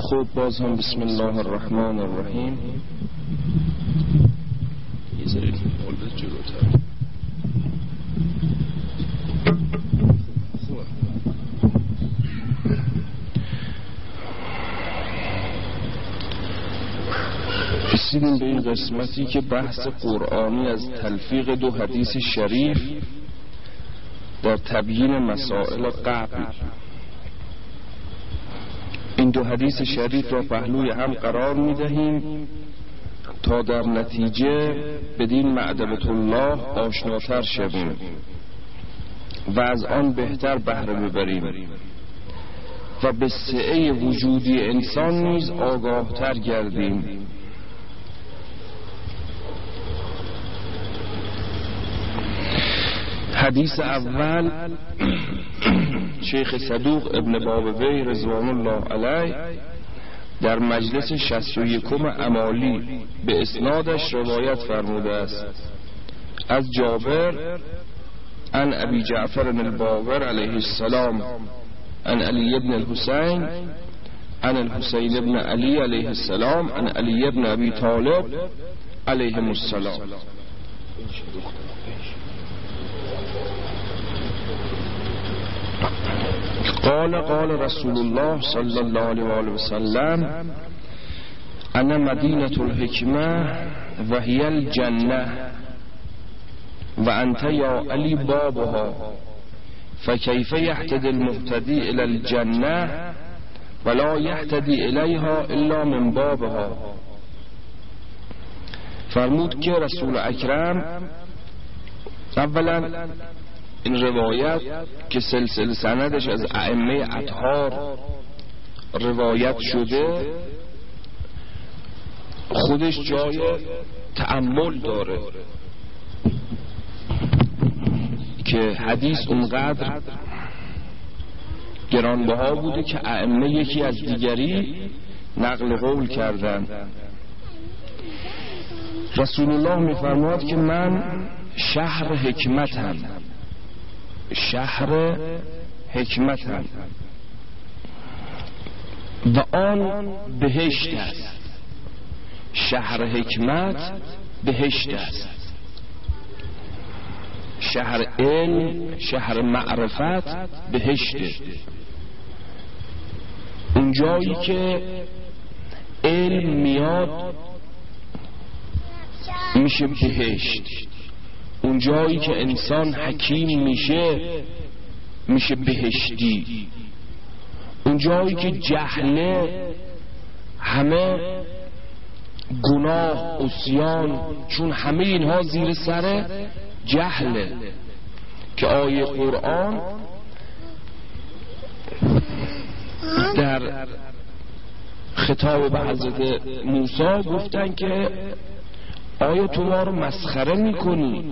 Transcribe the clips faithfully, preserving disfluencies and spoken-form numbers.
خب باز هم بسم الله الرحمن الرحیم. یه ذره مولد جلوتر. رسیدیم به این قسمتی که بحث قرآنی از تلفیق دو حدیث شریف در تبیین مسائل قبل. این دو حدیث شریف را پهلوی هم قرار می دهیم تا در نتیجه بدین معدبت الله آشناتر شویم و از آن بهتر بهره ببریم و به سعه وجودی انسان نیز آگاهتر گردیم. حدیث اول شیخ صدوق ابن بابوی رضوان الله علیه در مجلس شصت و یکم امالی به اسنادش روایت فرموده است از جابر عن ابی جعفر الباقر علیه السلام عن علی بن الحسین عن الحسین بن علی علیه السلام عن علی بن ابی طالب علیهم السلام. قال قال رسول الله صلی الله علیه و آله و سلم انا مدینة الحکمه و هی الجنه و انت یا علی بابها فکیف یهتدی المهتدی الی الجنه ولا یهتدی الیها الا من بابها. فرمود که رسول اکرم اولا این روایت که سلسله سندش از ائمه اطهار روایت شده خودش جای تأمل داره که حدیث اونقدر گرانبها بوده که ائمه یکی از دیگری نقل قول کردن. رسول الله میفرماد که من شهر حکمتم، شهر حکمتم و آن بهشت است. شهر حکمت بهشت است، شهر علم، شهر معرفت بهشته. اون جایی که علم میاد میشه بهشت، اون جایی که انسان حکیم میشه میشه بهشتی، اون جایی که جهله همه گناه عصیان، چون همه اینها زیر سر جهله که آیه قرآن در خطاب به حضرت موسی گفتن که آیا تو ما رو مسخره میکنی؟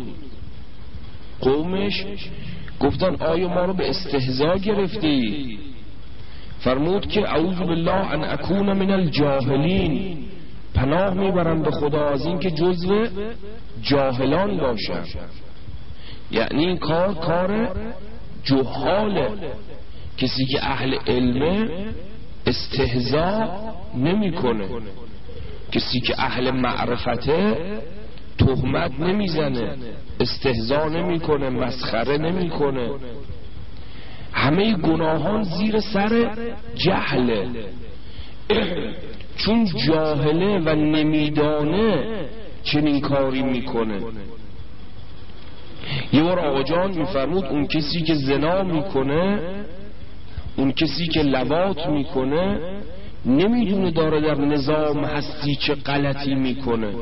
قومش گفتن آیا ما رو به استهزا گرفتی؟ فرمود که اعوذ بالله ان اکون من الجاهلین، پناه میبرم به خدا از این که جزو جاهلان باشم. یعنی این کار کار جهاله، کسی که اهل علمه استهزا نمیکنه، کسی که اهل معرفته تهمت نمیزنه، استهزا نمیکنه، مسخره نمیکنه. همه گناهان زیر سر جهله، چون جاهله و نمیدانه چنین کاری میکنه. یه بار آقا جان میفرمود اون کسی که زنا میکنه، اون کسی که لواط میکنه نمیدونه داره در نظام هستی چه غلطی میکنه،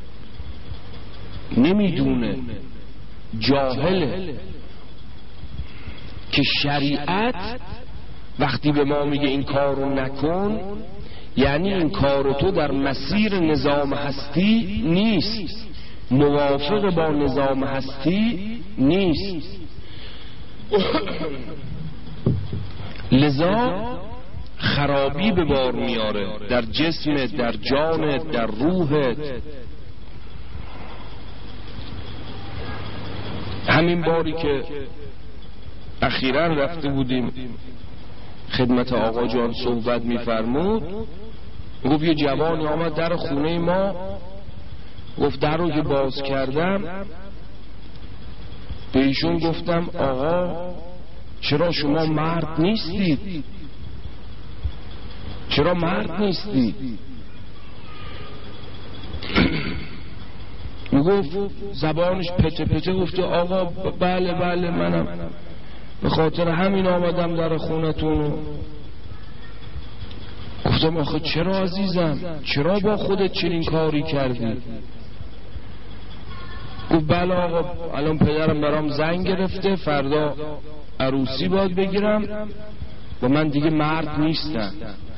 نمیدونه، جاهله. که شریعت وقتی به ما میگه این کارو نکن، یعنی این کارو تو در مسیر نظام هستی نیست، موافق با نظام هستی نیست. لذا خرابی به بار میاره در جسمت، در جانت، در روحت. همین باری که اخیراً رفته بودیم خدمت آقا جان صحبت میفرمود، گفت یه جوانی آمد در خونه ما، گفت در رو که باز کردم به ایشون گفتم آقا چرا شما مرد نیستید؟ چرا مرد نیستید؟ میگفت زبانش پته پته گفته آقا بله بله منم به خاطر همین آمدم در خونتون. گفتم آخه چرا عزیزم، چرا با خودت چنین کاری کردی؟ گفت بله آقا الان پدرم برام زنگ گرفته، فردا عروسی باید بگیرم و من دیگه مرد نیستم.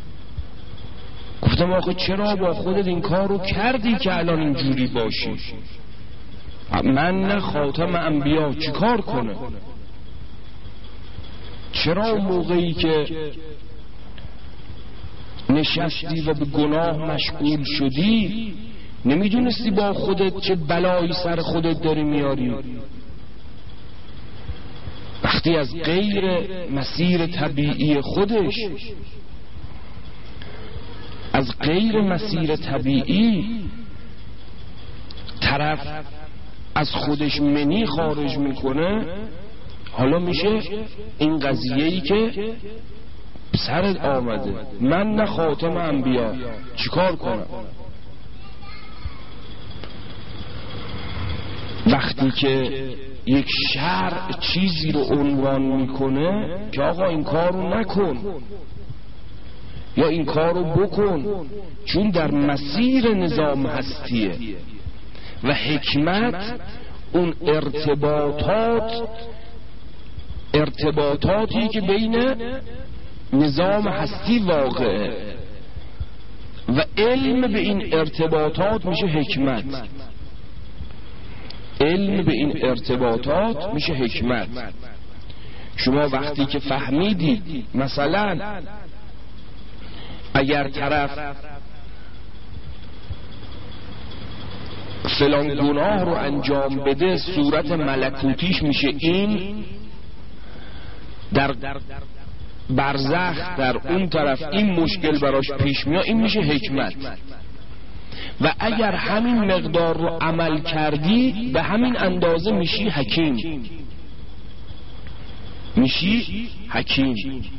گفتم آخه چرا با خودت این کار رو کردی که الان اینجوری باشی؟ من نه خاتم انبیا چی کار کنه؟ چرا اون موقعی که نشستی و به گناه مشغول شدی نمیدونستی با خودت چه بلایی سر خودت داری میاری؟ وقتی از غیر مسیر طبیعی خودش، از غیر مسیر طبیعی طرف از خودش منی خارج میکنه، حالا میشه این قضیه‌ای که سرت آمده من نه خاتم انبیا چیکار کنم؟ وقتی که یک شرع چیزی رو عنوان میکنه که آقا این کار رو نکن یا این کار رو بکن، چون در مسیر نظام هستیه و حکمت اون ارتباطات ارتباطاتی که بین نظام هستی واقعه و علم به این ارتباطات میشه حکمت. علم به این ارتباطات میشه حکمت. شما وقتی که فهمیدید مثلا اگر طرف فلان گناه رو انجام بده صورت ملکوتیش میشه این، در برزخ در اون طرف این مشکل براش پیش میاد، این میشه حکمت. و اگر همین مقدار رو عمل کردی به همین اندازه میشی حکیم، میشی حکیم.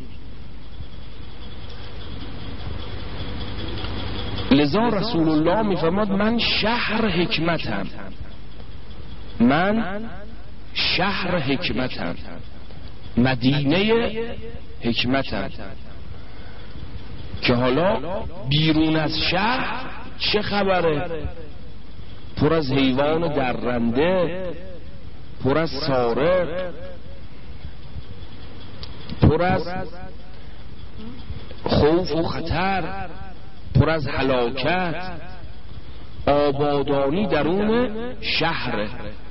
لذا رسول الله میفرماد من شهر حکمتم، من شهر حکمتم، مدینه حکمتم. که حالا بیرون از شهر چه خبره؟ پر از حیوان درنده، پر از سارق، پر از خوف و خطر، پر از هلاکت. آبادانی درون شهره.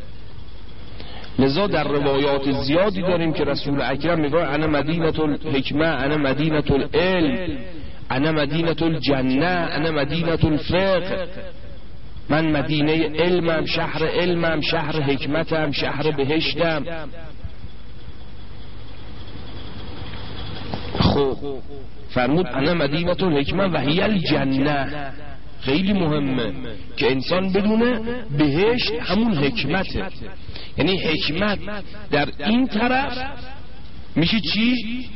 لذا در روایات زیادی داریم که رسول اکرم میگه انا مدینة الحکمه، انا مدینة العلم، انا مدینة الجنه، انا مدینة الفقه. من مدینه علمم، شهر علمم، شهر حکمتم، شهر بهشتم. خب فرمود انا مدینة الحکمه و هی الجنه. خیلی مهمه که انسان بدونه بهشت همون حکمته. یعنی حکمت در این طرف میشه چی؟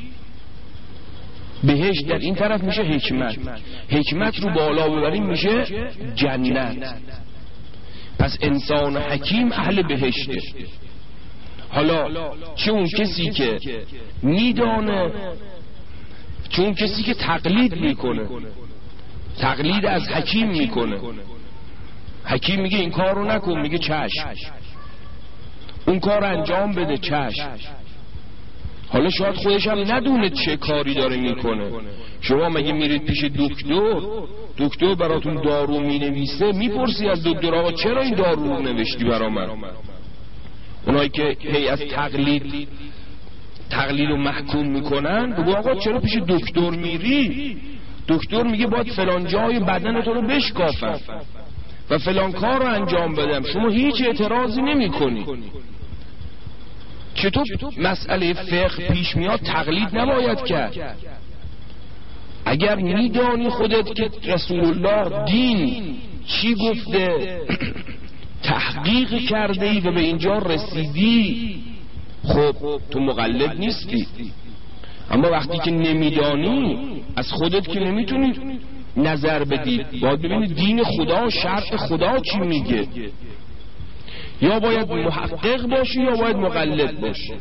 بهشت در این طرف میشه حکمت. حکمت رو بالا ببریم میشه جنت. پس انسان حکیم اهل بهشته. حالا چه اون کسی که میدانه، چه اون کسی که تقلید میکنه، تقلید از حکیم میکنه. حکیم میگه این کار رو نکن، میگه چشم. اون کار انجام بده، چشم. حالا شاید خودش هم ندونه چه کاری داره میکنه. شما مگه میرید پیش دکتر، دکتر براتون دارو مینویسه، میپرسی از دکتر آقا چرا این دارو رو نوشتی برا من؟ اونایی که هی از تقلید تقلید رو محکوم میکنن بگو آقا چرا پیش دکتر میری؟ دکتر میگه باید فلان جای بدن تو رو بشکافم و فلان کار رو انجام بدم، شما هیچ اعتراضی نمی کنی. چطور مسئله فقه پیش میاد تقلید نباید کرد؟ اگر میدانی خودت که رسول الله دین چی گفته تحقیق کرده ای و به اینجا رسیدی، خب تو مقلد نیستی. اما وقتی که نمیدانی، از خودت که نمیتونی نظر بدی، باید ببینی دین خدا، شرع خدا چی میگه. یا باید محقق باشی یا باید مقلد باشی.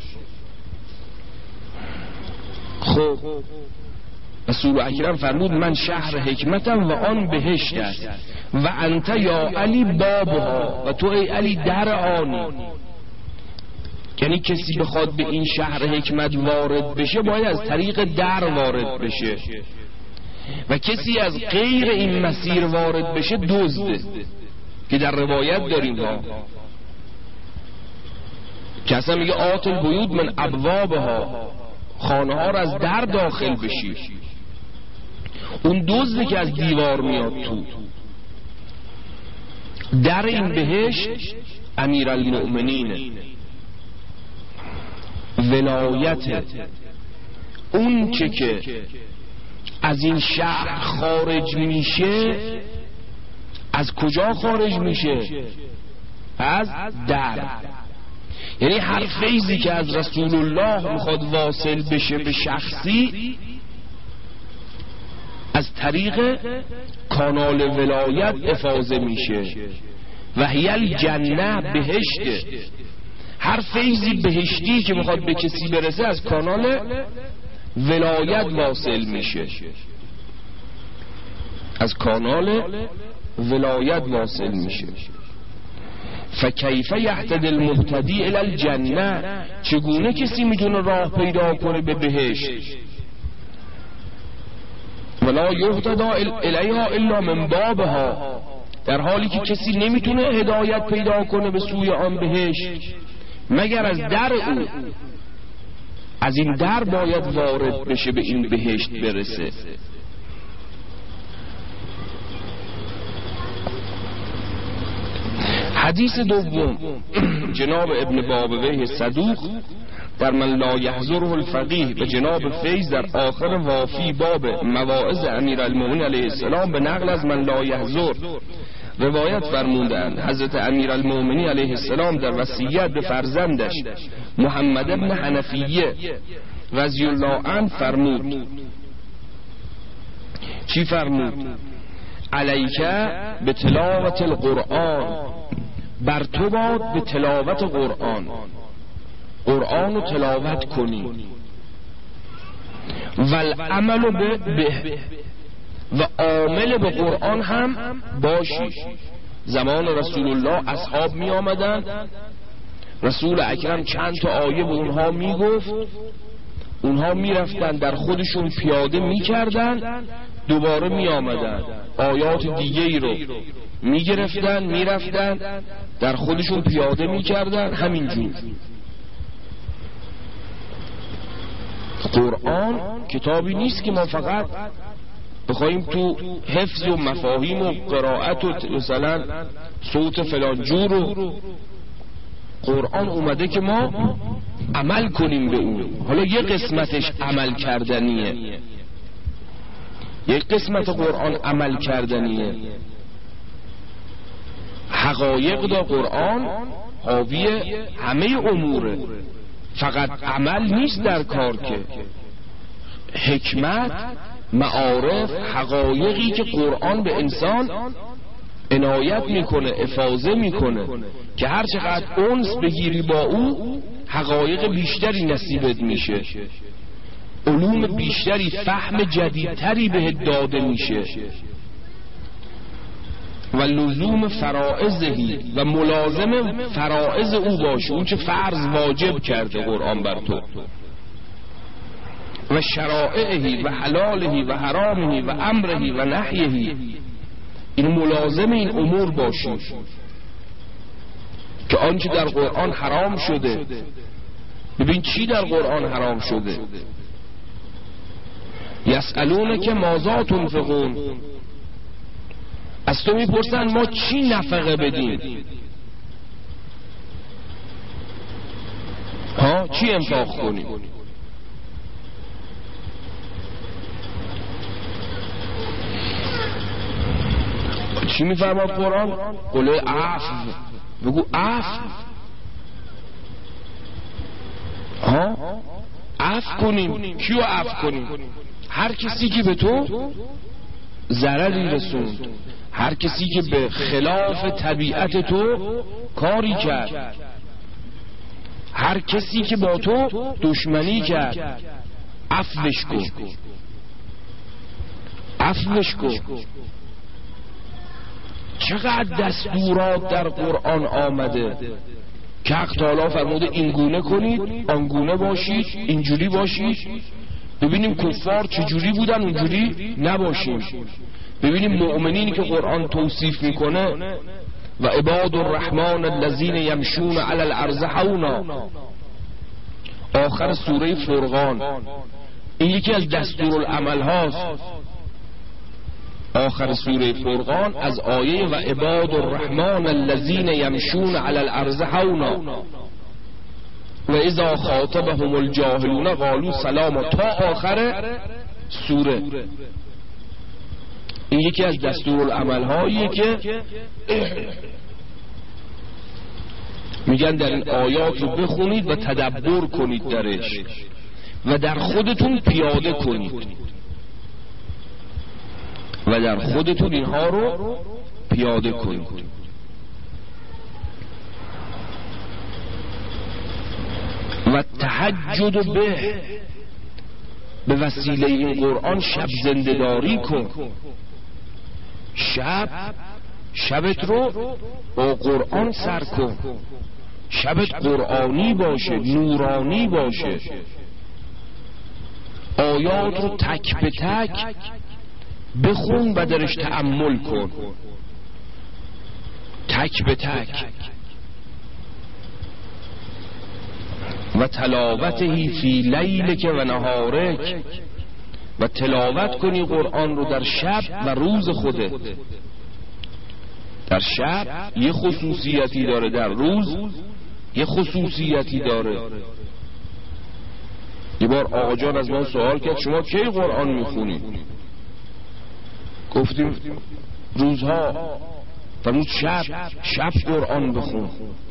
خب رسول اکرم فرمود من شهر حکمتم و آن بهشت است و انت یا علی بابها، و تو ای علی در آنی. یعنی کسی بخواد به این شهر حکمت وارد بشه باید از طریق در وارد بشه، و کسی از غیر این مسیر وارد بشه دزده، که در روایت داریم ها که اصلا میگه آت البیوت من ابوابها، خانه ها را از در داخل بشی. اون دزده که از دیوار میاد تو. در این بهشت امیرالمؤمنین، ولایت اون چه که از این شهر خارج میشه، از کجا خارج میشه؟ از در. یعنی هر فیضی که از رسول الله میخواد واصل بشه به شخصی، از طریق کانال ولایت افاضه میشه. و هی الجنه، بهشت. هر فیضی بهشتی که میخواد به کسی برسه از کانال ولایت واصل میشه، از کانال ولایت واصل میشه. فکیف یهتدی المهتدی الی الجنه، چگونه کسی میتونه راه پیدا کنه به بهشت؟ ولا یهتدی الیها الا من بابها، در حالی که کسی نمیتونه هدایت پیدا کنه به سوی آن بهشت مگر از در او. از این در باید وارد بشه به این بهشت برسه. حدیث دوم، جناب ابن بابویه صدوق در من لا یحضره الفقیه و جناب فیض در آخر وافی باب مواعظ امیرالمومنین علیه السلام به نقل از من لا یحضر روایت فرمودند حضرت امیرالمومنین علیه السلام در وصیت به فرزندش محمد ابن حنفیه رضی الله عنه فرمود. چی فرمود؟ علیکه به تلاوت القرآن، بر تو باد به تلاوت قرآن، قرآن رو تلاوت کنی. و العمل به, به و عامل به قرآن هم باشی. زمان رسول الله اصحاب می آمدن، رسول اکرم چند تا آیه به اونها می گفت، اونها می رفتن در خودشون پیاده می کردن، دوباره می آمدن آیات دیگه ای رو می گرفتن می رفتن در خودشون پیاده می کردن. همینجور قرآن کتابی نیست که ما فقط بخوایم تو حفظ و مفاهیم و قرائت و مثلا صوت فلان جور رو. قرآن اومده که ما عمل کنیم به اون. حالا یه قسمتش عمل کردنیه، یک قسمت قرآن عمل کردنیه. حقایق دا قرآن حاوی همه اموره، فقط عمل نیست در کار که. حکمت، معارف، حقایقی که قرآن به انسان عنایت میکنه، افاضه میکنه که هر چقدر انس بگیری با او حقایق بیشتری نصیبت میشه، علوم بیشتری، فهم جدیدتری بهت داده میشه. و لزوم فرائضهی، و ملازم فرائض او باشه، اون چه فرض واجب کرده قرآن بر تو. و شرائعهی و حلالهی و حرامهی و امرهی و نهیهی، این ملازم این امور باشی که آنچه در قرآن حرام شده، ببین چی در قرآن حرام شده. یسألونک ماذا تنفقون، از تو میپرسن ما چی نفقه بدیم. ها چی انفاق کنیم؟ چی میفرماد قرآن؟ قل عفو، بگو عفو، ها عفو کنیم. کیو عفو کنیم؟ هر کسی که به تو ضرری رسوند، هر کسی که به خلاف طبیعت تو کاری کرد، هر کسی که با تو دشمنی کرد، عفوش کن، عفوش کن. چقدر دستورات در قرآن آمده که حق تعالی فرموده اینگونه کنید، آنگونه باشید، اینجوری باشید. ببینیم کفار چجوری بودن، اونجوری نباشیم. ببینیم مؤمنینی که قرآن توصیف میکنه و عباد الرحمن الذین یمشون علی الارض حونا، آخر سوره فرقان. این یکی از دستورالعمل هاست. آخر سوره فرقان از آیه و عباد الرحمن الذین یمشون علی الارض حونا و اذا خاطبهم الجاهلون قالوا سلاما تا آخر سوره. این یکی از دستورالعمل هاییه که میگن در این آیات رو بخونید و تدبر کنید درش و در خودتون پیاده کنید و در خودتون اینها رو پیاده کنید. و تهجد به به وسیله این قرآن شب زنده‌داری کن. شب شبت رو با قرآن سر کن. شبت قرآنی باشه، نورانی باشه. آیات رو تک به تک بخون و درش تأمل کن، تک به تک. و تلاوته فی لیلک و نهارک، و تلاوت کنی قرآن رو در شب و روز خودت. در شب یه خصوصیتی داره، در روز یه خصوصیتی داره. یه بار آقا جان از من سوال کرد شما کی قرآن میخونی؟ گفتیم روزها. فرمود شب شب قرآن بخون،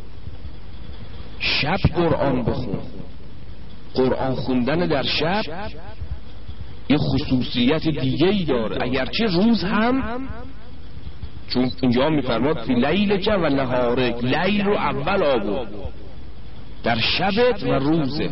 شب قرآن بخون. قرآن خوندن در شب یه خصوصیت دیگه ای داره، اگرچه روز هم، چون اینجا میفرماد فی لیلک و نهارک، لیل رو اول آورد، در شبت و روزت.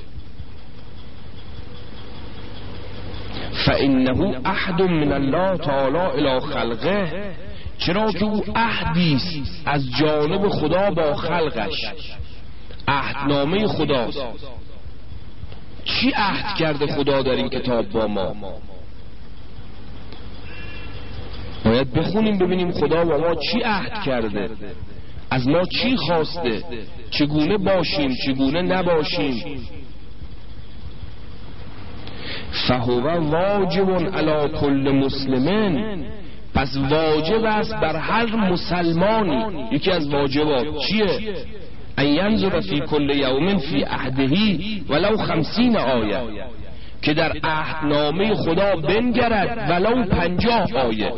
فإنه عهد من الله تعالی الی خلقه، چرا که او عهدیست از جانب خدا با خلقش. عهدنامه خداست. چی عهد کرده خدا در این کتاب با ما؟ باید بخونیم ببینیم خدا با ما چی عهد کرده، از ما چی خواسته، چگونه باشیم چگونه نباشیم. فهو واجب علی کل مسلمین، پس واجب است بر هر مسلمانی. یکی از واجبات چیه؟ ان ینظر فی کل یوم فی عهدهی ولو خمسین آیه، که در عهدنامه خدا بنگرد ولو پنجاه آیه.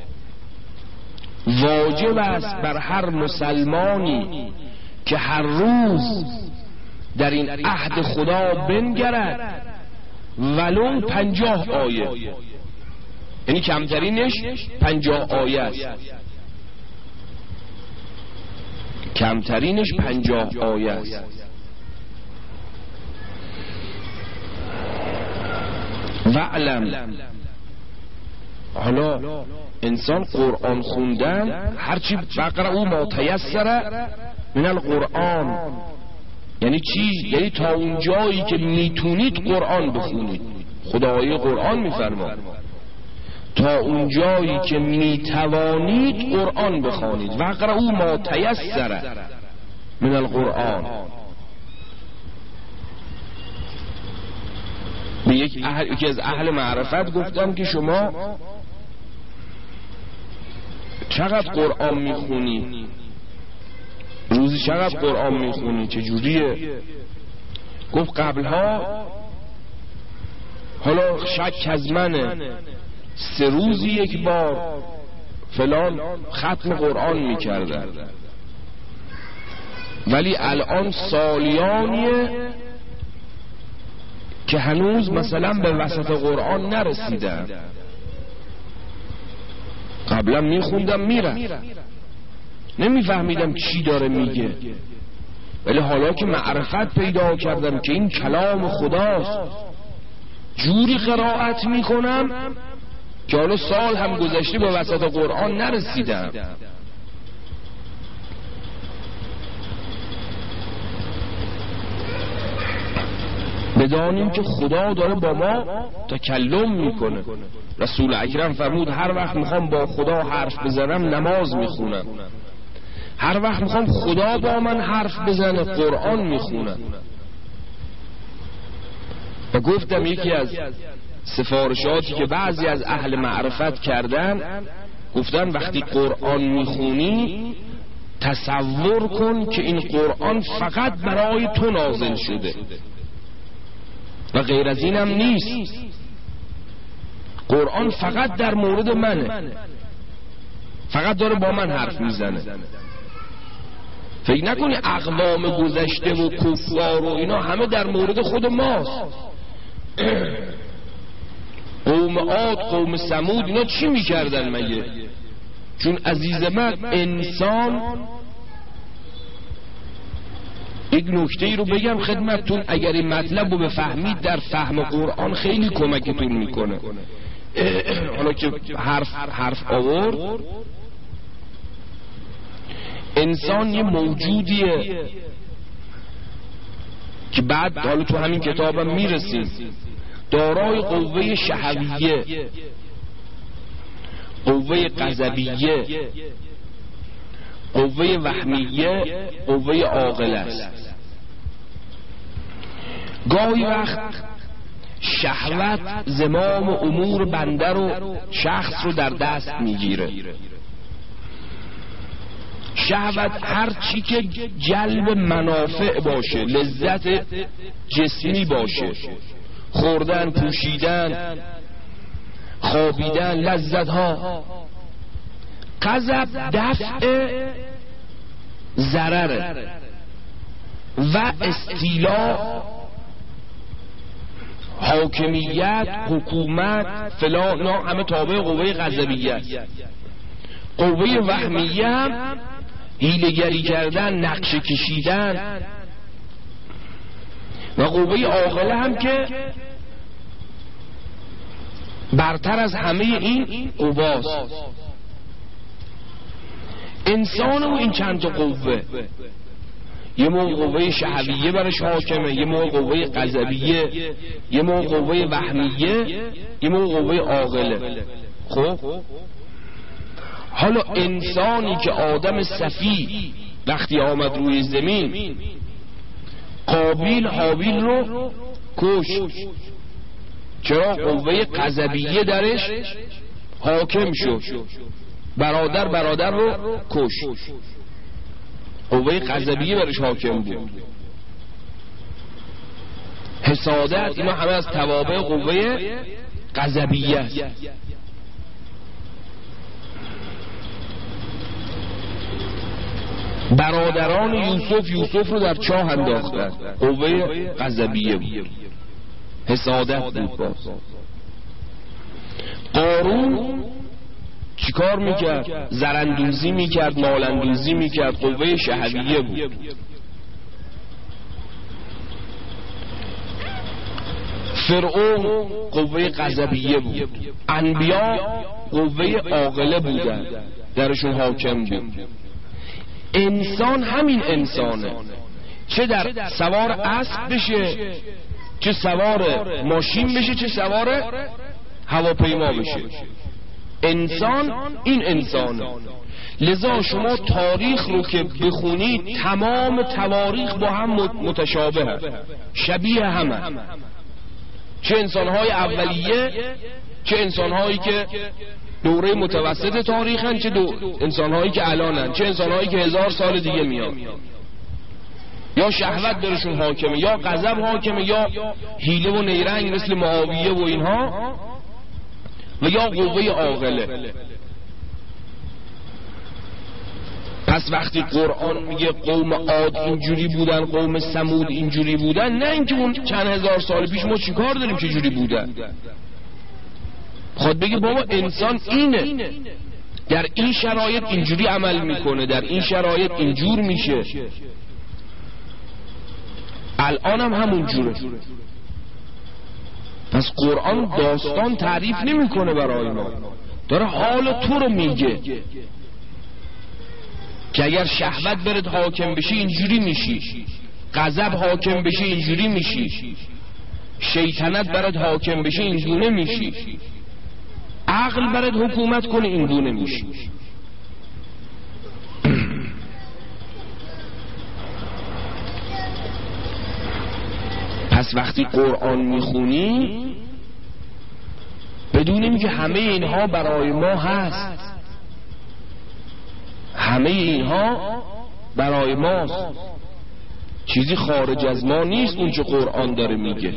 واجب است بر هر مسلمانی که هر روز در این عهد خدا بنگرد ولو پنجاه آیه، یعنی کمترینش پنجاه آیه است، کمترینش پنجاه آیه است. وعلم، حالا انسان قرآن خوندن، هرچی فقرأوا ما تیسر من القرآن، یعنی چی؟ یعنی تا اون جایی که میتونید قرآن بخونید. خدای قرآن میفرماد تا اون جایی که میتوانید قرآن بخوانید. وقرأوا ما تیسر من القرآن. به یک اهل، یکی از اهل معرفت گفتم که شما چقدر قرآن میخونی؟ روزی چقدر قرآن میخونی؟ چجوریه؟ گفت قبلها حالا شک از منه، سه روزی یک بار فلان ختم قرآن میکردن، ولی الان سالیانیه که هنوز مثلا به وسط قرآن نرسیدن. قبلا میخوندم میرم نمیفهمیدم چی داره میگه، ولی حالا که معرفت پیدا کردم که این کلام خداست جوری قرائت میکنم که حالا سال هم گذشته به وسط قرآن نرسیدم. بدانیم که خدا داره با ما تکلم میکنه. رسول اکرم فرمود هر وقت میخوام با خدا حرف بزنم نماز میخونم، هر وقت میخوام خدا با من حرف بزنه قرآن میخونم. و گفتم یکی از سفارشاتی که بعضی از اهل معرفت کردن، گفتن وقتی قرآن میخونی تصور کن که این قرآن فقط برای تو نازل شده و غیر از اینم نیست. قرآن فقط در مورد منه، فقط داره با من حرف میزنه. فکر نکنی اقوام گذشته و کفار و اینا همه در مورد خود ماست. قوم عاد، قوم ثمود اینا چی میکردن مگه؟ چون عزیز من انسان، یک نکته رو بگم خدمتتون، اگر این مطلب رو بفهمید در فهم قرآن خیلی کمکتون میکنه. حالا که حرف حرف آورد، انسان یه موجودیه که بعد حالا تو همین کتابم میرسیم دارای قوه شهویه، قوه غضبیه، قوه وهمیه، قوه عاقله است. گاهی وقت شهوت زمام امور بنده رو، شخص رو در دست میگیره. شهوت هر چی که جلب منافع باشه، لذت جسمی باشه، خوردن، پوشیدن، خوابیدن، لذت ها. غضب دفع ضرره و استیلا، حاکمیت، حکومت، فلان، اینا همه تابع قوه غضبیه است. قوه وهمیه هم حیله‌گری کردن، نقشه کشیدن، و قوه عاقله هم که برتر از همه این قواست. انسان و این چند تا قوه، یه موقع قوه شهویه برش حاکمه، یه موقع قوه غضبیه، یه موقع قوه وهمیه، یه موقع قوه عاقله. خب حالا انسانی که آدم صفی وقتی آمد روی زمین، قابیل حابیل رو کشت. چرا؟ قوه غضبیه درش حاکم شد، برادر برادر رو کشت، قوه غضبیه برش حاکم بود. حسادت، اینا همه از توابع قوه غضبیه است. برادران یوسف یوسف رو در چاه انداختن، قوه غضبیه بود، حسادت بود. باز قارون چیکار میکرد؟ زرندوزی میکرد، مالندوزی میکرد، قوه شهویه بود. فرعون قوه غضبیه بود. انبیا قوه عاقله بودن، درشون حاکم بود. انسان همین انسانه، چه در سوار اسب بشه، چه سوار ماشین بشه، چه سوار هواپیما بشه. انسان این انسانه. لذا شما تاریخ رو که بخونید تمام تواریخ با هم متشابه، شبیه همه، چه انسانهای اولیه، چه انسانهایی که دوره متوسط تاریخن، چه دو انسانهایی که الانن، چه انسانهایی که هزار سال دیگه میان. یا شهوت درشون حاکمه، یا غضب حاکمه، یا حیله و نیرنگ مثل معاویه و اینها، و یا قوه عاقله. پس وقتی قرآن میگه قوم عاد اینجوری بودن، قوم ثمود اینجوری بودن، نه اینکه اون چند هزار سال پیش ما چیکار داریم چه جوری بودن. خود بگه بابا انسان اینه، در این شرایط اینجوری عمل میکنه، در این شرایط اینجور میشه. الان هم همون جوره. پس قرآن داستان تعریف نمیکنه برای ما، داره حال تو رو میگه که اگر شهوت برد حاکم بشه اینجوری میشی، غضب حاکم بشه اینجوری میشی، شیطنت برد حاکم بشه اینجوری میشی، عقل برد حکومت کنه اینگونه میشی. پس وقتی قرآن میخونی بدونیم که همه اینها برای ما هست، همه اینها برای ماست، چیزی خارج از ما نیست اون چه قرآن داره میگه.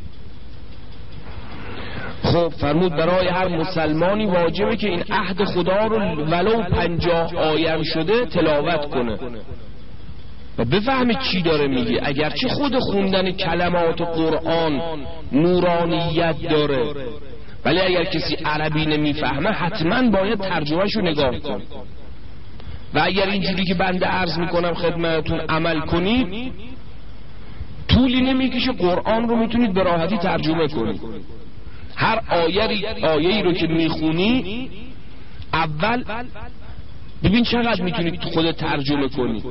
خب فرمود برای هر مسلمانی واجبه که این عهد خدا رو ولو پنجاه آیه شده تلاوت کنه و بفهمه چی داره میگه. اگرچه خود خوندن کلمات قرآن نورانیت داره، ولی اگر کسی عربی نمیفهمه حتما باید ترجمهش رو نگاه کن. و اگر اینجوری که بنده عرض میکنم خدمتون عمل کنید، طولی نمیکشه قرآن رو میتونید به راحتی ترجمه کنید. هر آیه آیه‌ای رو که میخونی اول ببین چقدر میتونید خودت ترجمه کنی،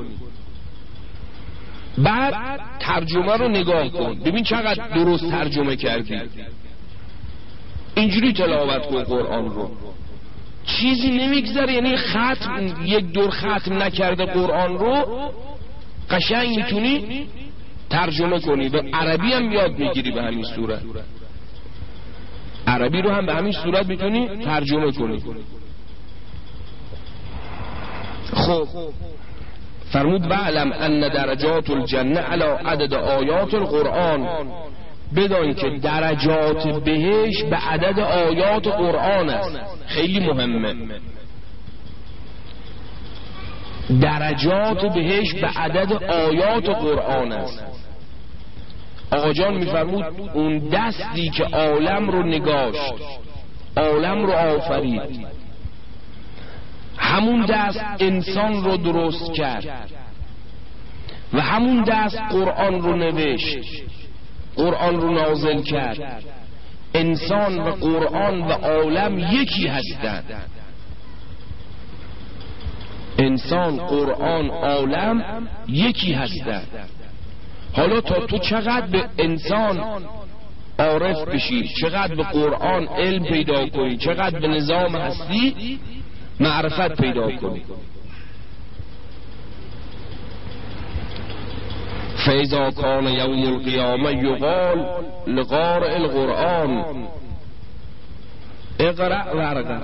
بعد ترجمه رو نگاه کن ببین چقدر درست ترجمه کردی. اینجوری تلاوت کن قرآن رو، چیزی نمیگذره. یعنی ختم یک دور ختم نکرده قرآن رو قشنگ میتونی ترجمه کنی. به عربی هم یاد میگیری به همین صورت، عربی رو هم به همین صورت میتونی ترجمه کنی. خب فرمود بعلم ان درجات الجنه علی عدد آیات القرآن، بدان که درجات بهش به عدد آیات قرآن است. خیلی مهمه، درجات بهش به عدد آیات قرآن است. آقا جان میفرمود اون دستی که عالم رو نگاشت، عالم رو آفرید، همون دست انسان رو درست کرد و همون دست قرآن رو نوشت، قرآن رو نازل کرد. انسان و قرآن و عالم یکی هستند. انسان، قرآن، عالم یکی هستند. حالا تا تو چقدر به انسان عارف بشی، چقدر به قرآن علم پیدا کنی، چقدر به نظام هستی معرفت پیدا کنی. فاذا کان یوم القیامه یقال لقارئ القرآن اقرأ ورقه.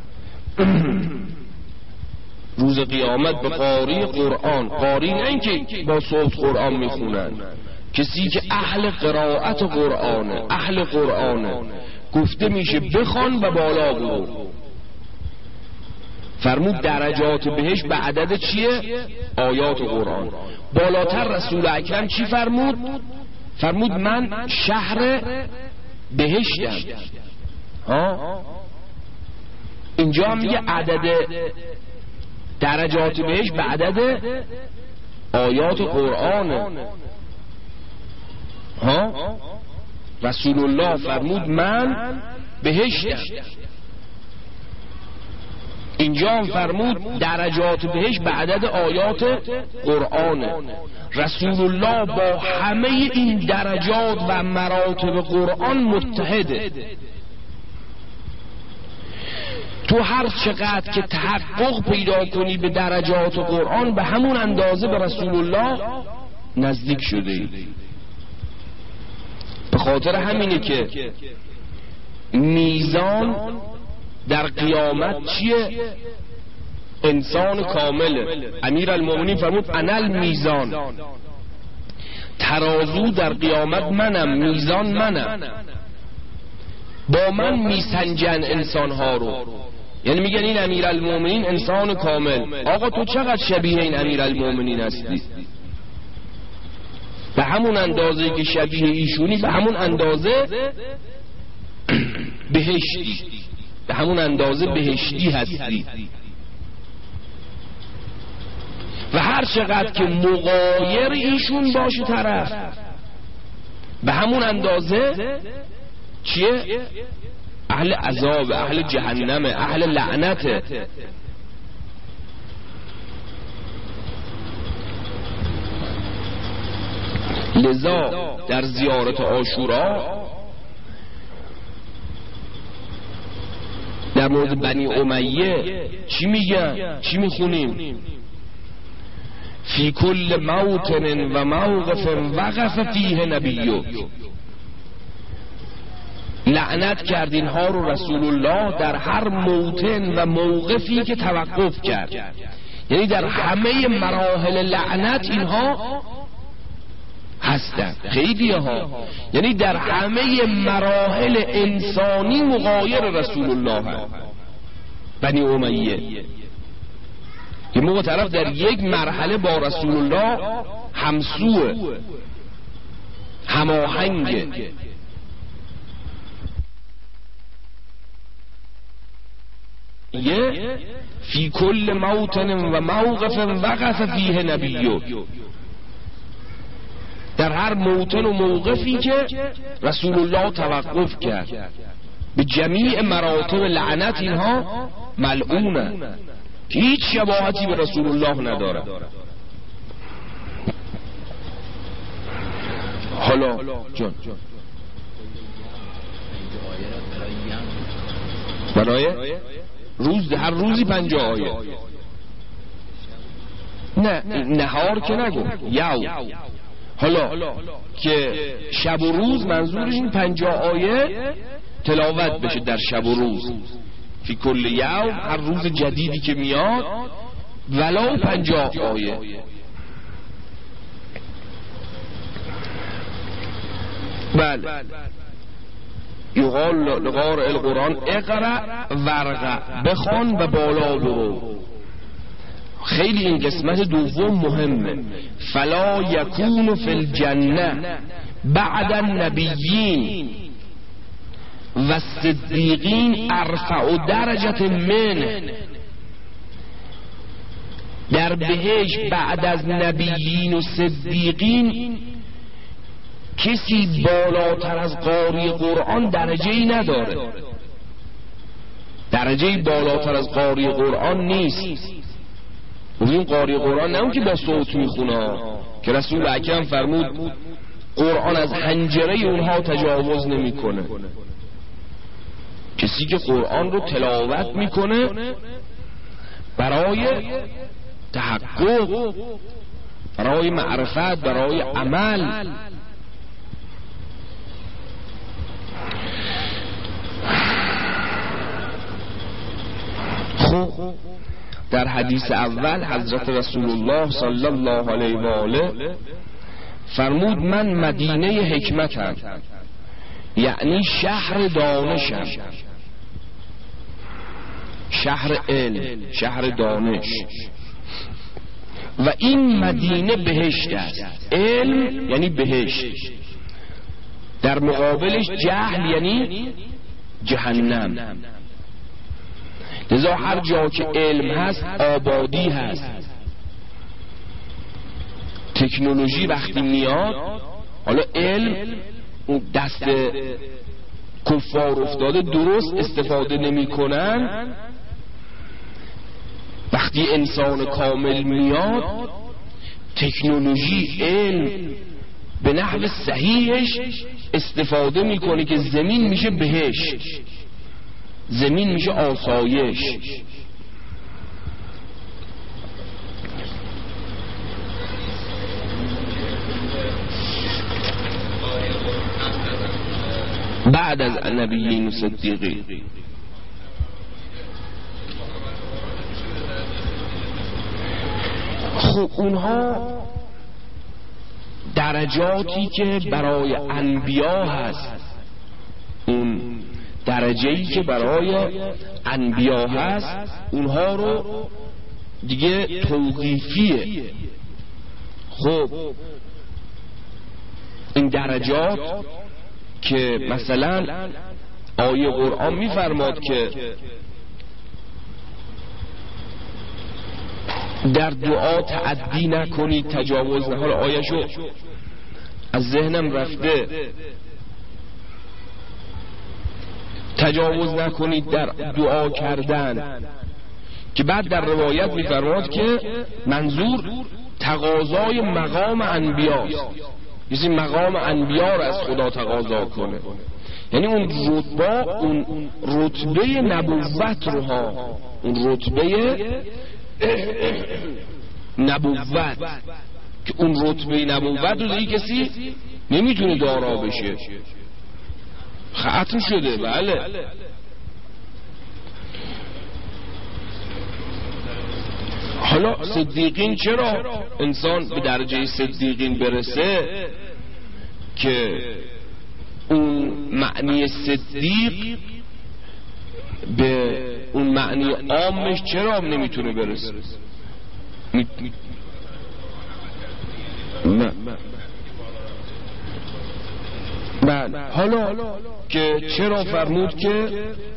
روز قیامت به قاری قرآن، قاری نه اینکه با صوت قرآن میخونن، کسی که اهل قرائت قرآنه، اهل قرآنه، گفته میشه بخوان و بالا برو. فرمود درجات بهش به عدد چیه؟ آیات قرآن. بالاتر رسول اکرم چی فرمود؟ فرمود من شهر بهشتم. ها اینجا هم میگه عدد درجات بهش به عدد آیات قرآن. ها رسول الله فرمود من بهشتم. اینجا هم فرمود درجات بهش به عدد آیات قرآن. رسول الله با همه این درجات و مراتب قرآن متحده. تو هر چقدر که تحقق پیدا کنی به درجات قرآن، به همون اندازه به رسول الله نزدیک شده ای. به خاطر همینه که میزان در قیامت چیه؟ انسان کامله. امیر المومنین فرمود انا المیزان، ترازو در قیامت منم، میزان منم، با من میسنجن انسانها رو. یعنی میگن این امیرالمومنین انسان کامل. آقا تو چقدر شبیه این امیرالمومنین هستی؟ به همون اندازه که شبیه ایشونی به همون اندازه بهشتی، به همون اندازه بهشتی هستی. و هر چقدر که مغایر ایشون باشه طرف، به همون اندازه چیه؟ اهل عذاب، اهل جهنم، اهل لعنته. لذا در زیارت عاشورا در مورد بنی امیه چی میگن؟ چی میخونیم؟ فی کل موطن و موقف وقف فیه نبیک. لعنت کرد اینها رو رسول الله در هر موطن و موقفی که توقف کرد. یعنی در همه مراحل لعنت اینها هستند. خیلی ها، یعنی در همه مراحل انسانی مغایر رسول الله هست. بنی امیه یه موقع طرف در یک مرحله با رسول الله همسوه، هماهنگه. یه فی کل موطن و موقف وقف فیه نبیک. در هر موطن و موقفی که رسول الله توقف کرد، به جمیع مراتب لعنت اینها ملعونه، هیچ شباهتی به رسول الله نداره. حالا جان برای روز، هر روزی پنجاه آیه. نه نهار که نگو، یو. حالا که شب و روز منظورش این پنجاه آیه تلاوت بشه در شب و روز. فی کل یوم، هر روز جدیدی که میاد ولو پنجاه آیه. بله. یقال لقارئ القرآن اقرأ ورقه، بخوان و بالا برو. خیلی این قسمت دوم مهمه. فلا یکون فی الجنه بعد النبیین و صدیقین ارفع درجت من. در بهشت بعد از نبیین و صدیقین کسی بالاتر از قاری قرآن درجه‌ای نداره. درجه‌ای بالاتر از قاری قرآن نیست. این قاری قرآن نه اون که با صوت میخونه، که رسول اکرم فرمود قرآن از حنجره اونها تجاوز نمیکنه. کسی که قرآن رو تلاوت میکنه برای تحقق، برای معرفت، برای عمل. خب در حدیث اول حضرت رسول الله صلی الله علیه و آله فرمود من مدینه حکمتم، یعنی شهر دانشم، شهر علم، شهر دانش. و این مدینه بهشت است. علم یعنی بهشت، در مقابلش جهل یعنی جهنم. لذا هر جا که علم هست آبادی هست. تکنولوژی وقتی میاد، حالا علم اون دست کفار افتاده درست استفاده نمی کنن، وقتی انسان کامل میاد تکنولوژی علم به نحو صحیحش استفاده میکنه که زمین میشه بهشت، زمین میشه آسایش. بعد از نبیین و صدیقین. خب اونها در درجاتی که برای انبیا هست، اون درجه‌ای که برای انبیا هست اونها رو دیگه توقیفیه. خب این درجات که مثلا آیه قرآن میفرماد که در دعا تعدی نکنید، تجاوز نه، حالا آیه شو از ذهنم رفته، تجاوز نکنید در دعا کردن، که بعد در روایت میفرماد که منظور تقاضای مقام انبیاست، یعنی مقام انبیا رو از خدا تقاضا کنه، یعنی اون رتبه اون رتبه نبوت رو ها، اون رتبه نبوت که اون رتبه نبوت رو دیگه کسی نمیتونه دارا بشه، ختم شده. بله حالا صدیقین، چرا انسان به درجه صدیقین برسه که اون معنی صدیق به اون معنی عامش چرا نمیتونه برسه؟ نه بله. حالا که چرا فرمود که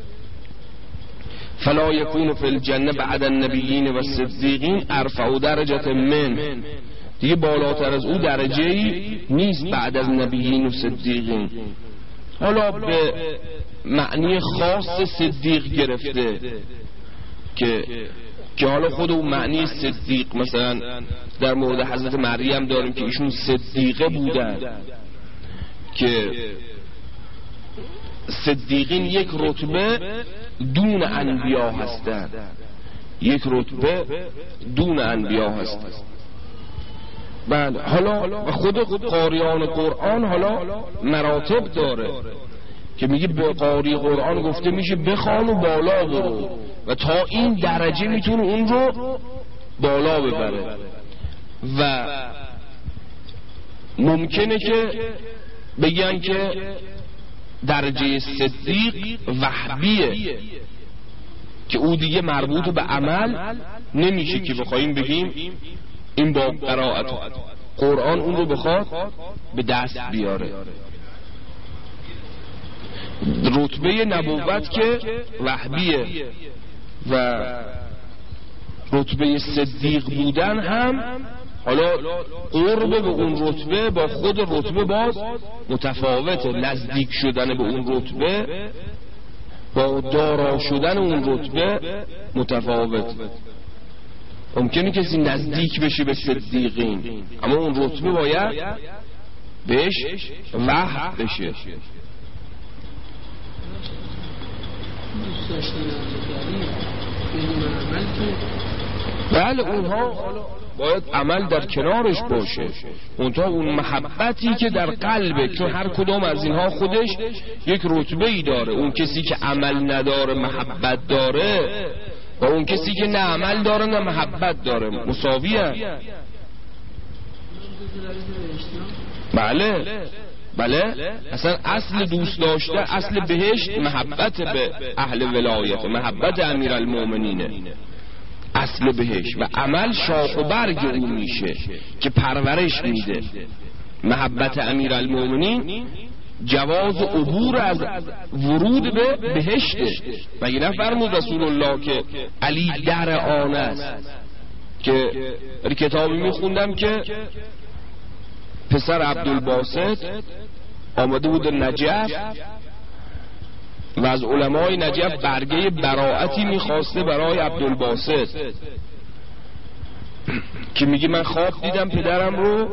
فلا یکون فی الجنه بعد النبیین و الصدیقین ارفع درجه من، دیگه بالاتر از او درجه‌ای نیست بعد از نبیین و صدیقین. حالا به معنی خاص صدیق گرفته که که حالا خود اون معنی صدیق مثلا در مورد حضرت مریم داریم که ایشون صدیقه بودن، که صدیقین یک رتبه دون انبیا هستند، یک رتبه دون انبیا هستند. بله حالا خود قاریان قرآن حالا مراتب داره که میگه به قاری قرآن گفته میشه بخوان و بالا برو، و تا این درجه میتونه اون رو بالا ببره. و ممکنه که بگن که درجه صدیق وهبیه که او دیگه مربوط به عمل نمیشه، که بخوایم بگیم این با قرائت قرآن اون رو بخواد به دست بیاره. رتبه نبوت که وهبیه و رتبه صدیق بودن هم حالا قرب به اون رتبه با خود رتبه باز متفاوته، نزدیک شدن به اون رتبه با دارا شدن اون رتبه متفاوت. ممکنه کسی نزدیک بشه به صدیقین اما اون رتبه باید بهش وحی بشه. بله اونها باید عمل در کنارش باشه، اونتا اون محبتی که در قلبه، چون هر کدام از اینها خودش یک رتبه ای داره. اون کسی که عمل نداره محبت داره و اون کسی که نه عمل داره نه محبت داره، مساویه. بله بله اصلا اصل دوست داشته، اصل بهشت محبت به اهل ولایت، محبت امیرالمومنینه اصل بهشت، و عمل شاخ و برگ اون میشه که پرورش میده. محبت امیرالمومنین جواز عبور از ورود به بهشته. مگه نفرمود رسول الله که علی در آن است؟ که کتابی میخوندم که پسر عبدالباسط آمده بود نجف و از علمای نجف برگه براعتی میخواسته برای عبدالباسط، که میگه من خواب دیدم پدرم رو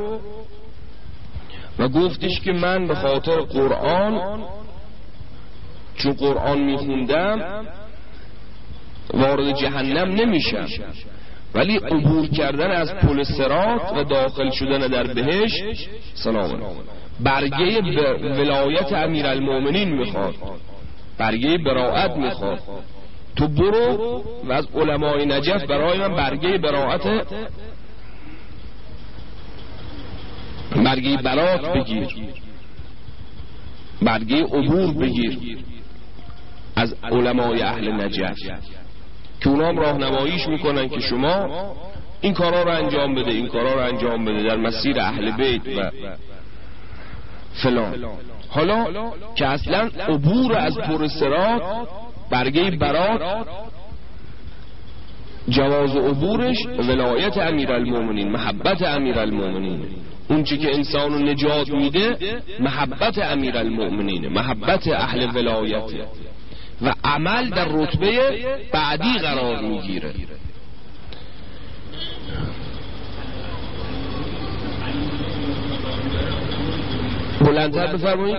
و گفتش که من به خاطر قرآن، چون قرآن میخوندم، وارد جهنم نمیشم، ولی عبور کردن از پل صراط و داخل شدن در بهشت سلام برگه ولایت امیرالمومنین میخواد، برگه براعت میخواد. تو برو و از علمای نجف برای من برگه براعت برگه برات بگیر، برگه عبور بگیر از علمای اهل نجف که اونا هم راهنماییش میکنن که شما این کارا رو انجام بده، این کارا رو انجام بده در مسیر اهل بیت و فلان. حالا که اصلا عبور از پر صراط، برگه برات، جواز عبورش ولایت امیرالمومنین، محبت امیرالمومنین. اون چی که انسانو نجات میده محبت امیرالمومنین، محبت اهل ولایته و عمل در رتبه بعدی قرار میگیره. بلندتر بفرمایید.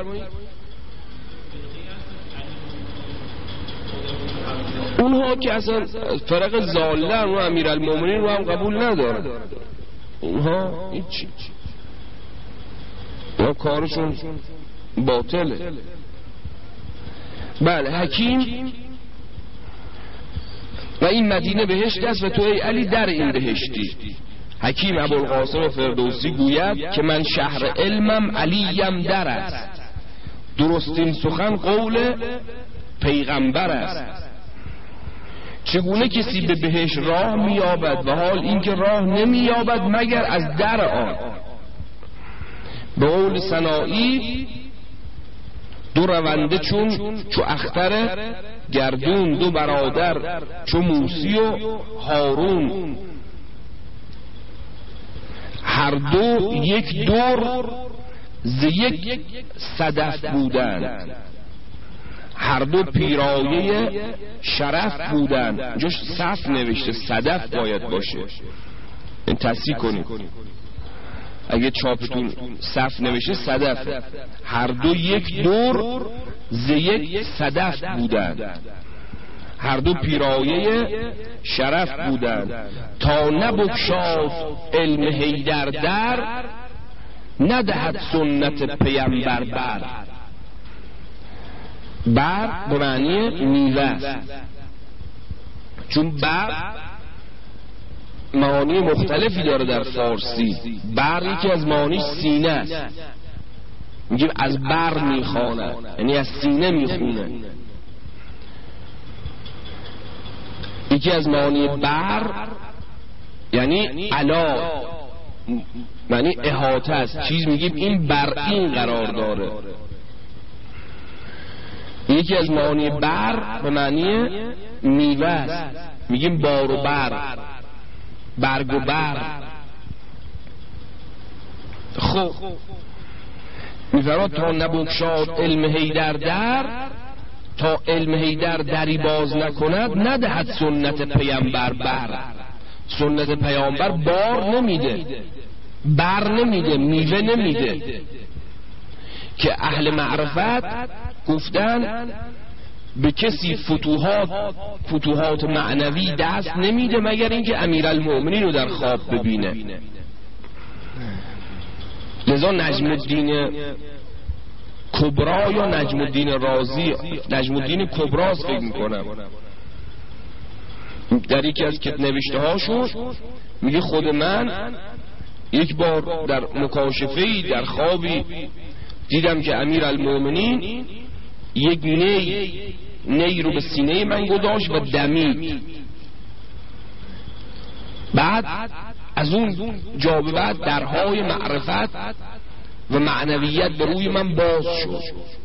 اونها که اصلا فرق ضاله و امیرالمومنین رو هم قبول نداره، اونها هیچی، اونها کارشون باطله. بله حکیم و این مدینه بهشت است و تو ای علی در این بهشتی. حکیم ابوالقاسم فردوسی گوید که من شهر علمم علیم در است، درستین سخن قول پیغمبر است. چگونه کسی به بهشت راه میابد و حال اینکه راه نمیابد مگر از در آن. به قول سنایی دو رونده چون چو اختر گردون، دو برادر چو موسی و هارون، هر دو یک دور ز یک صدف بودند، هر دو پیرایه شرف بودند. جوش صف نوشته، صدف باید باشه، این تصحیح کنید. اگه چاپتون صف نوشته صدف. هر دو یک دور ز یک صدف بودند، هر دو پیرایه شرف بودند. تا نبگشاد علم حیدر در، ندهد سنت پیامبر بر. بر به معنی میوه است، چون بر معانی مختلفی داره در فارسی. بر یکی از معانی سینه است، میگیم از بر میخواند، یعنی از سینه میخونه. یکی از معانی بر یعنی علا، یعنی احاطه است، چیز میگیم این بر این قرار داره. یکی از معانی بر به معنی میوه است، میگیم بار و بر، برگ و بر. خب میفرماد تا نبگشاد علم حیدر در، تا علم حیدر دری باز نکند ندهد سنت پیامبر بر. سنت پیامبر بار نمیده، بر نمیده، میوه نمیده. که اهل معرفت گفتن به کسی فتوحات فتوحات معنوی دست نمیده مگر اینکه امیرالمومنین رو در خواب ببینه. لذا نجم الدین کبرا یا نجم الدین رازی، نجم الدین کبراست فکر میکنم، در یکی از نوشته هاشون میگه خود من یک بار در مکاشفه‌ای در خوابی دیدم که امیرالمومنین یک نی نی رو به سینه من گذاشت و دمید. بعد از اون جا به بعد درهای معرفت و معنویت به روی من باز شد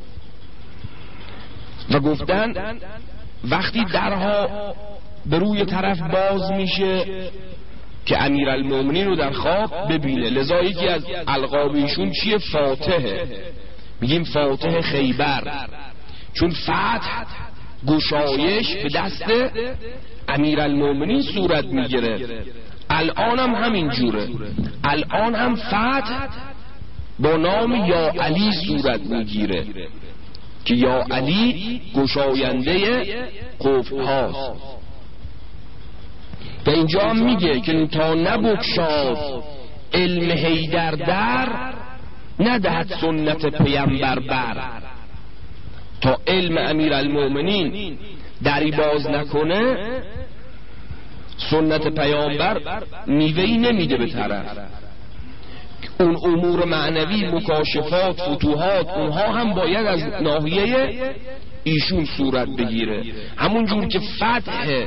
و گفتن وقتی درها به روی طرف باز میشه که امیرالمومنین رو در خواب ببینه. لذا یکی از القاب ایشون چیه؟ فاتحه. میگیم فاتح خیبر، چون فتح گشایش به دست امیرالمومنین صورت میگیره. الان هم همین جوره، الان هم فتح با نام یا علی صورت میگیره که یا علی گشاینده قفل هاست. و اینجا هم میگه که تا نبگشاد علم حیدر در، ندهد سنت پیامبر بر. تا علم امیرالمومنین دری باز نکنه سنت پیامبر میوهی نمیده به طرف. اون امور معنوی، مکاشفات، فتوحات، اونها هم باید از ناحیه ایشون صورت بگیره. همون جور که فتح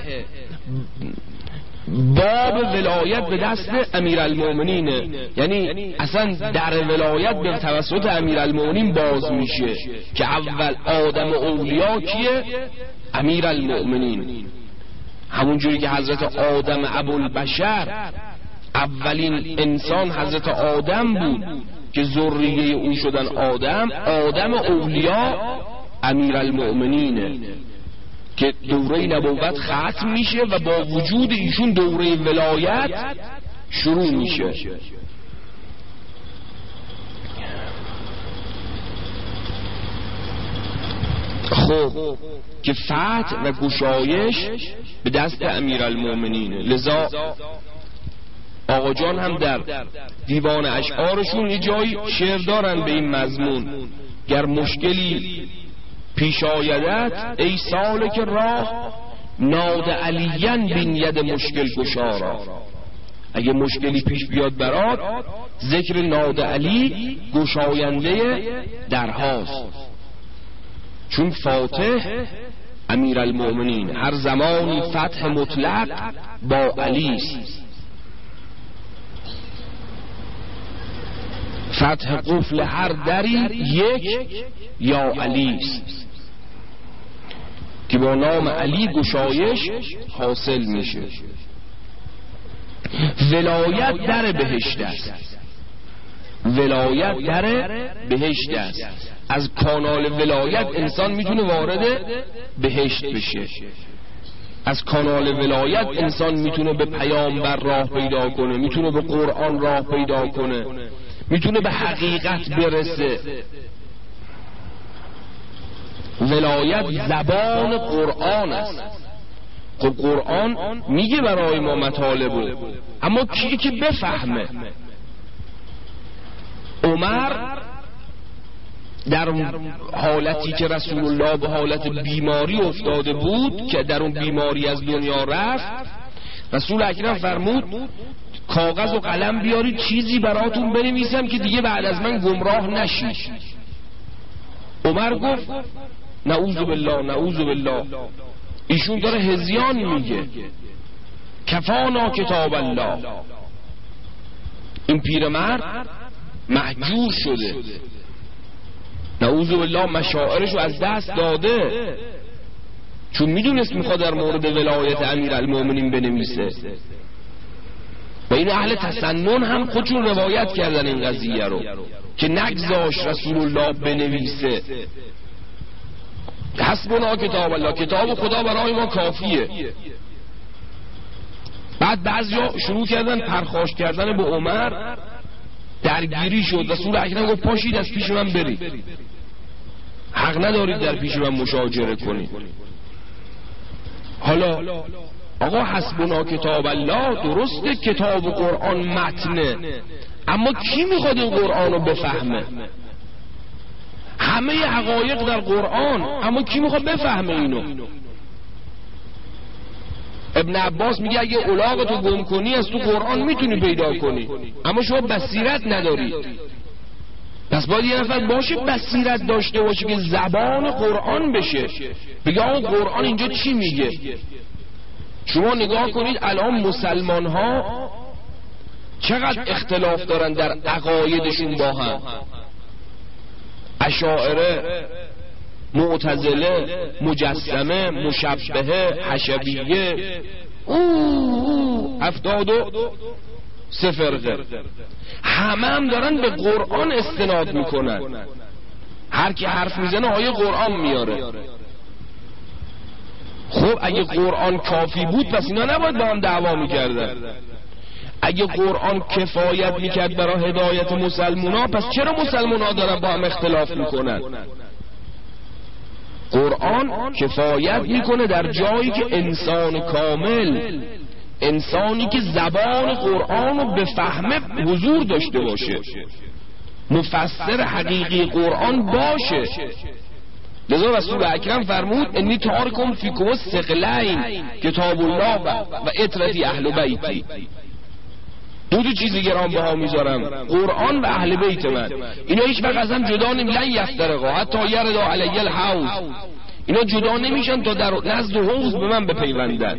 باب ولایت به دست امیرالمومنینه، یعنی اصلا در ولایت به توسط امیرالمومنین باز میشه که اول آدم اولیا کیه؟ امیرالمومنین. همون جوری که حضرت آدم ابوالبشر اولین انسان حضرت آدم بود که ذریه او شدن آدم، آدم اولیا امیرالمومنینه که دوره نبوت ختم میشه و با وجود ایشون دوره ولایت شروع میشه. خب که فتح و گشایش به دست امیرالمومنینه. لذا آقا جان هم در دیوان اشعارشون یه جایی شعر دارن به این مضمون: گر مشکلی پیش آیدت ای سالک راه، ناد علیین بین ید مشکل گشارا. اگه مشکلی پیش بیاد برات، ذکر ناد علی گشاینده درهاست، چون فاتح امیرالمومنین، هر زمانی فتح مطلق با علی است. فتح قفل هر دری یک یا علی است که با نام علی گشایش حاصل میشه. ولایت در بهشت است، ولایت در بهشت است. از کانال ولایت انسان میتونه وارد بهشت بشه. از کانال ولایت انسان میتونه به پیامبر راه پیدا کنه، میتونه به قرآن راه پیدا کنه، میتونه به حقیقت برسه. ولایت زبان قرآن است. خب قرآن میگه برای ما مطالبو، اما کی که بفهمه؟ عمر در حالتی که رسول الله به حالت بیماری افتاده بود که در اون بیماری از دنیا رفت، رسول اکرم فرمود کاغذ و قلم بیارید چیزی براتون بنویسم که دیگه بعد از من گمراه نشید. عمر گفت نعوذ بالله نعوذ بالله، ایشون داره هذیان میگه، کفانا کتاب الله. این پیرمرد مهجور شده، نعوذ بالله مشاعرشو از دست داده، چون میدونست میخواد در مورد ولایت امیرالمومنین بنویسه. و این اهل تسنن هم خودشون روایت کردن این قضیه رو که نگذاش رسول الله بنویسه. حسبنا کتاب الله، کتاب خدا برای ما کافیه. بعد بعضیا شروع کردن پرخاش کردن به عمر، درگیری شد. رسول اکرم گفت پاشید از پیش من برید، حق ندارید در پیش من مشاجره کنید. حالا آقا حسبنا کتاب الله درسته کتاب و قرآن متنه، اما کی میخواد این قرآن رو بفهمه؟ همه حقایق در قرآن، اما کی میخواد بفهمه اینو؟ ابن عباس میگه اگه الاغتو گم کنی از تو قرآن میتونی پیدا کنی، اما شما بصیرت نداری. پس باید یه نفر باشه بصیرت داشته باشه که زبان قرآن بشه، بگه آقا قرآن اینجا چی میگه. شما نگاه کنید الان مسلمان ها چقدر اختلاف دارن در عقایدشون با هم. اشاعره، معتزله، مجسمه، مشبهه، حشویه، او هفتاد و سه فرقه، همه هم دارن به قرآن استناد میکنن. هر کی حرف میزنه آیه قرآن میاره. خب اگه قرآن کافی بود پس اینا نباید با هم دعوا میکردن. اگه قرآن کفایت میکرد برای هدایت مسلمونا، پس چرا مسلمونا دارن با هم اختلاف میکنن؟ قرآن کفایت میکنه در جایی که انسان کامل، انسانی که زبان قرآن رو بفهمه حضور داشته باشه، مفسر حقیقی قرآن باشه. لذا رسول اکرم فرمود انی تارکم فیکم الثقلین کتاب الله و اطرتی اهل بیتی. دو دو چیزی گرانبها میذارم، قرآن و اهل بیت من. اینا هیچ وقت از هم جدا نمی لن یفترقا حتی یرد علی الحوض، اینا جدا نمیشن تا در نزد حوض به من بپیوندن.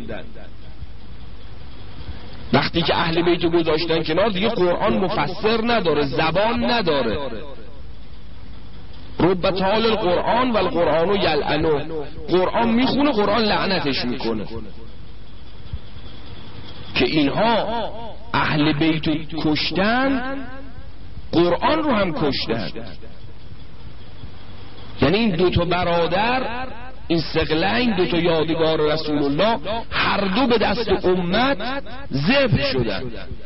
وقتی که اهل بیت گذاشتن کنار دیگه قرآن مفسر نداره، زبان نداره. رب طال القرآن و القرآن یلعنو، قرآن میخونه قرآن لعنتش میکنه. که اینها اهل بیت کشتن، قرآن رو هم کشتن. یعنی این دو تا برادر، این ثقلین، دو تا یادگار رسول الله، هر دو به دست امت ذبح شدن.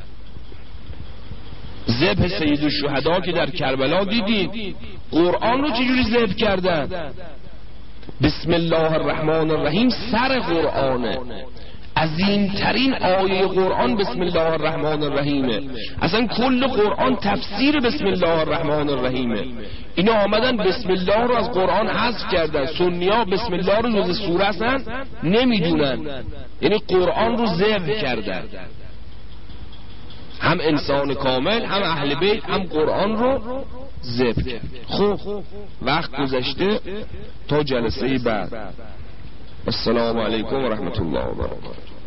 ذبح سید الشهدا که در کربلا دیدید، قرآن رو چجوری ذبح کردن؟ بسم الله الرحمن الرحیم سر قرآنه، عظیمترین آیه قرآن بسم الله الرحمن الرحیمه. اصلا کل قرآن تفسیر بسم الله الرحمن الرحیمه. اینا آمدن بسم الله رو از قرآن حذف کردن. سنی‌ها بسم الله رو جز سوره هستن نمیدونن، یعنی قرآن رو ذبح کردن. هم انسان کامل، هم اهل بیت، هم قرآن رو ذبح کرد. خب وقت گذشته، تا جلسه بعد. السلام علیکم و رحمت الله و برکاته.